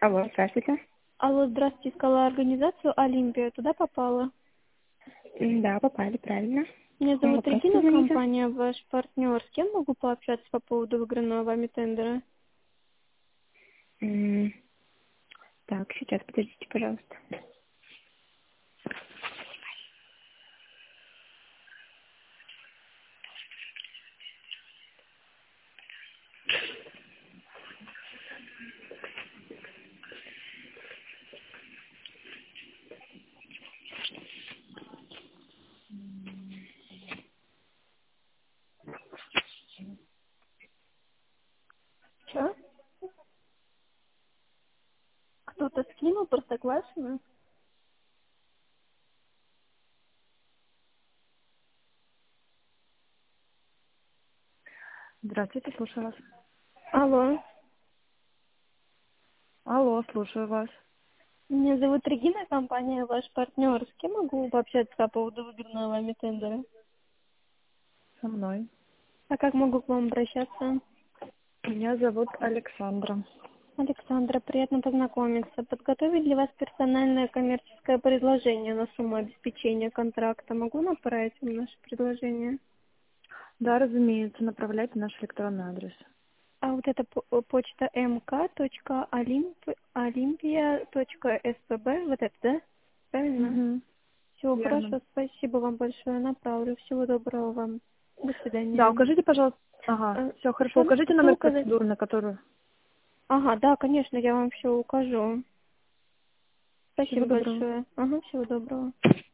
Алло, здравствуйте. Алло, здравствуйте, искала организацию «Олимпия». Туда попала? Да, попали, правильно. Меня зовут Вопрос Регина, извините. компания «Ваш партнер». С кем могу пообщаться по поводу выигранного вами тендера? М, Так, сейчас, подождите, пожалуйста. Что? Кто-то скинул Простоквашино? Здравствуйте, слушаю вас. Алло, Алло, слушаю вас. меня зовут Регина, компания «Ваш партнер». С кем могу пообщаться по поводу выигранного вами тендера? Со мной. А как могу к вам обращаться? Меня зовут Александра. Александра, приятно познакомиться. Подготовить для вас персональное коммерческое предложение на сумму обеспечения контракта. Могу направить вам наше предложение? Да, разумеется, направляйте наш электронный адрес. А вот это почта mk.olympia.spb, вот это, да? Правильно? Угу. Все, Верно. хорошо, спасибо вам большое, направлю. Всего доброго вам. До Да, свидания. укажите, пожалуйста. Ага, все хорошо. Укажите Что номер указать? процедуры, на которую. Ага, да, конечно, я вам все укажу. Всего Спасибо доброго. большое. Ага, всего доброго.